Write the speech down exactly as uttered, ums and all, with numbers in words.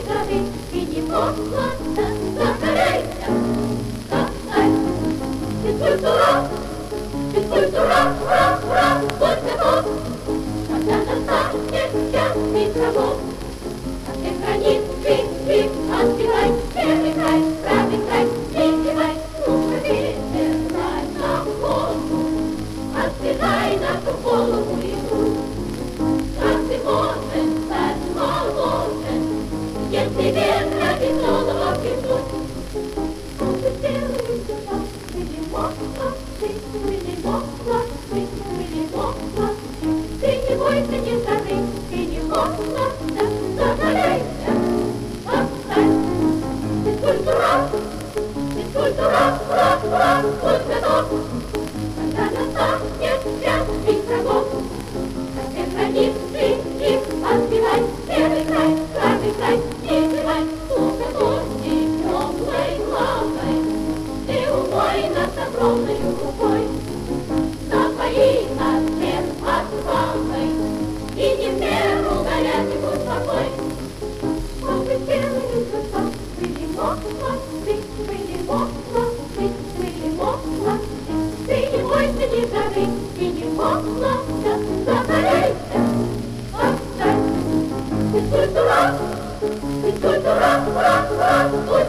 горы, и не молодо, загорайся, вставай. Физкультура, физкультура, ура, ура, будь готов, когда настанет час игроков. От границ крик, крик, отбивай, первый край, правый край, перебивай, ну-ка перебирай на голову, отбивай нашу голову и грудь. Как ты можешь стать моложе, если ветра веселого придут? Мы сделаем все так, мы не молодцы, мы не молодцы, мы не молодцы. Ты не бойся, не скажи, ты не молодца, загорайся, отстань. Физкультура, физкультура, ура, ура, будь готов, когда настанет час игроков. От границ крик, крик, отбивай, первый край, правый край, перебивай, ну-ка будь теплой лавой, ты умой нас огромною рукой, напои нас всех отвагой, и не в меру горячий будь спокой. Мы сделаем все так, мы не молодцы, мы не молодцы, мы не молодцы. Ты не бойся, не дрожи, и не молодца, загорайся, отстань. Физкультура, физкультура, ура, ура, будь